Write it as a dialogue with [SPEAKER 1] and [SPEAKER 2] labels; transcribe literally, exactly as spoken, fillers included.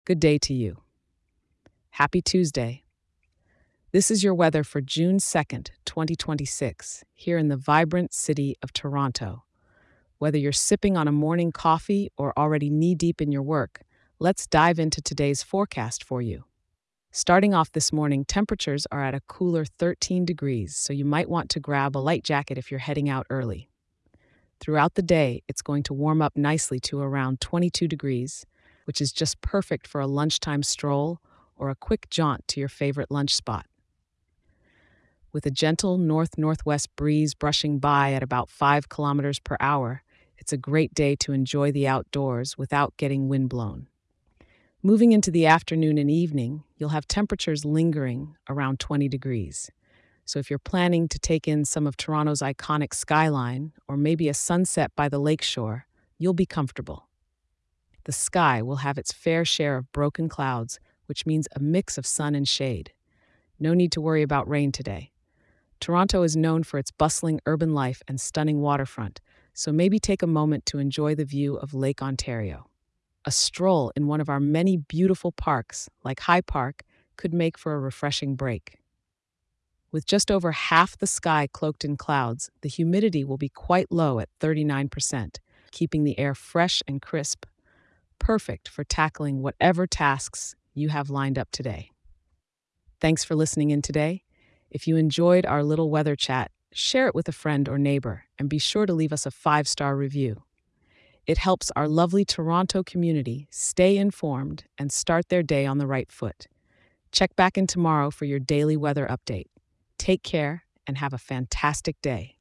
[SPEAKER 1] Good day to you. Happy Tuesday. This is your weather for June second, twenty twenty-six, here in the vibrant city of Toronto. Whether you're sipping on a morning coffee or already knee deep in your work, let's dive into today's forecast for you. Starting off this morning, temperatures are at a cooler thirteen degrees, so you might want to grab a light jacket if you're heading out early. Throughout the day, it's going to warm up nicely to around twenty-two degrees, which is just perfect for a lunchtime stroll or a quick jaunt to your favorite lunch spot. With a gentle north northwest breeze brushing by at about five kilometers per hour, it's a great day to enjoy the outdoors without getting windblown. Moving into the afternoon and evening, you'll have temperatures lingering around twenty degrees. So if you're planning to take in some of Toronto's iconic skyline or maybe a sunset by the lakeshore, you'll be comfortable. The sky will have its fair share of broken clouds, which means a mix of sun and shade. No need to worry about rain today. Toronto is known for its bustling urban life and stunning waterfront, so maybe take a moment to enjoy the view of Lake Ontario. A stroll in one of our many beautiful parks, like High Park, could make for a refreshing break. With just over half the sky cloaked in clouds, the humidity will be quite low at thirty-nine percent, keeping the air fresh and crisp, perfect for tackling whatever tasks you have lined up today. Thanks for listening in today. If you enjoyed our little weather chat, share it with a friend or neighbor, and be sure to leave us a five-star review. It helps our lovely Toronto community stay informed and start their day on the right foot. Check back in tomorrow for your daily weather update. Take care and have a fantastic day.